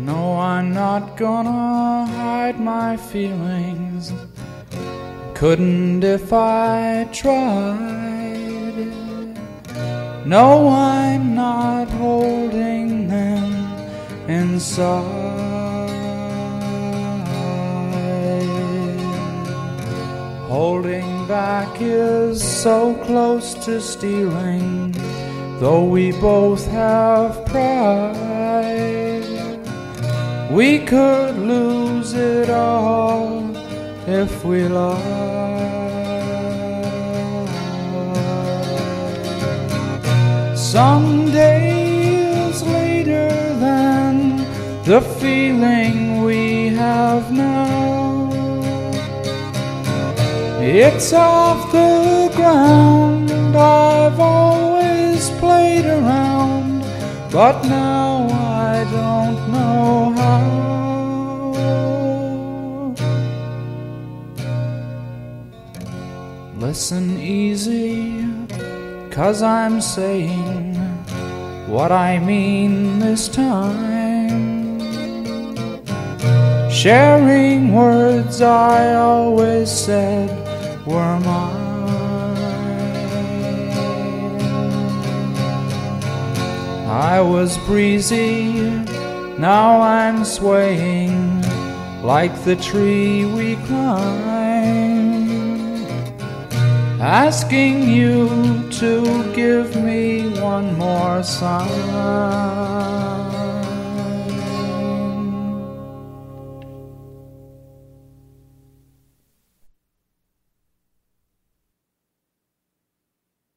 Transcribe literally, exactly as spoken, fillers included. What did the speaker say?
No, I'm not gonna hide my feelings. Couldn't if I tried. No, I'm not holding them inside. Holding back is so close to stealing, though we both have pride. We could lose it all if we lied. Some days later than the feeling we have now, it's off the ground. I've always played around, but now I don't know how. Listen easy, 'cause I'm saying what I mean this time. Sharing words I always said were mine. I was breezy, now I'm swaying like the tree we climbed, asking you to give me one more sign.